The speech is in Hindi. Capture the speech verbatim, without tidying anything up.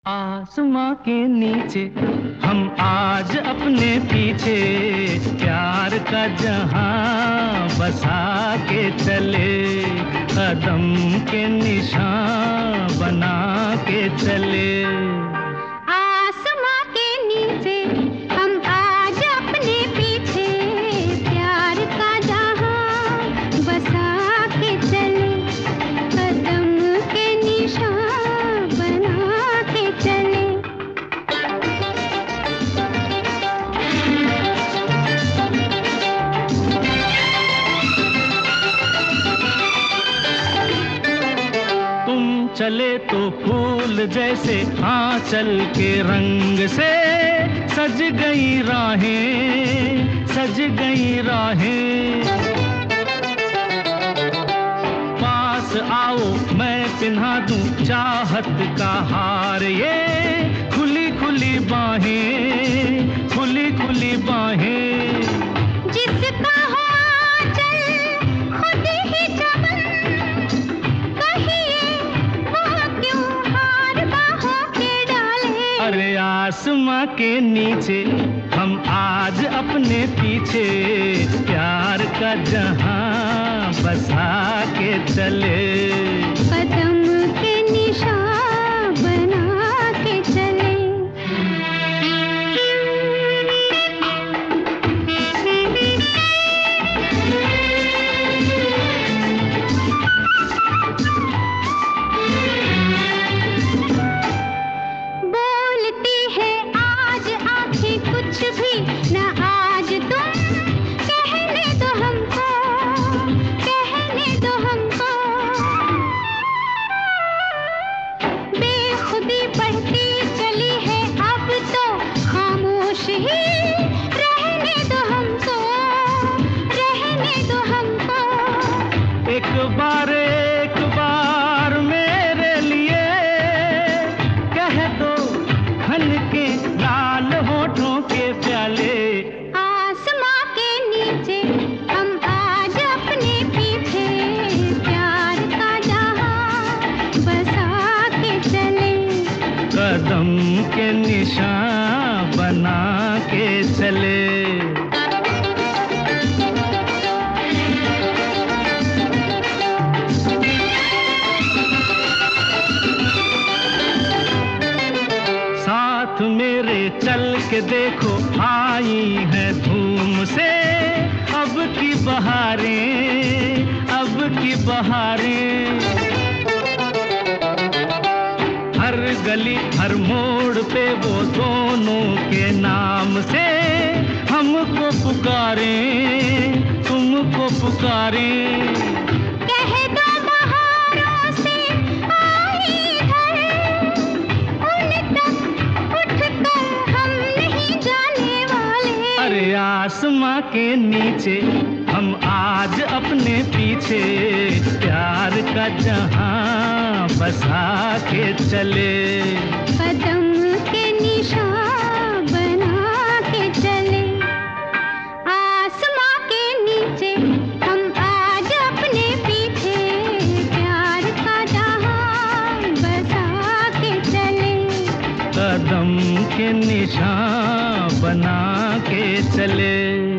आसमां के नीचे हम आज अपने पीछे प्यार का जहां बसा के चले, कदम के निशान बना के चले। आसमां के नीचे हम आज अपने पीछे प्यार का जहां बसा के चले, कदम के निशान बना के चले। तुम चले तो फूल जैसे आंचल के रंग से सज गई राहें, सज गई राहें। पास आओ मैं पिन्हा दूं चाहत का हार, ये खुली खुली बाहें, खुली खुली बाहें। जिसका हो आंचल खुद ही चमन, कहिए वो क्यों हार बाहों के डाले। अरे आसमां के नीचे हम आज अपने पीछे प्यार का जहां बसा के चले, कदम के निशान बना के चले। बोलती है आज आंखें कुछ भी न आज तुम, कहने दो हमको, कहने दो हमको। बेखुदी बढ़ती चली है अब तो खामोश ही रहने दो हमको, रहने दो हमको। एक बार एक बार मेरे लिए कह दो खन के लाल होठों के प्याले। आसमां के नीचे हम आज अपने पीछे प्यार का जहां बसा के चले, कदम के निशान बना के चले। साथ मेरे चल के देखो आई है धूम से अब की बहारें, अब की बहारें। हर गली हर मोड़ पे वो दोनों के नाम से हमको पुकारें, तुमको पुकारें। कह दो बहारों से आई है, उन तक उठकर हम नहीं जाने वाले। अरे आसमां के नीचे हम आज अपने पीछे प्यार का जहां बसा के चले, कदम के निशान बना के चले। आसमां के नीचे हम आज अपने पीछे प्यार का जहां बसा के चले, कदम के निशान बना के चले।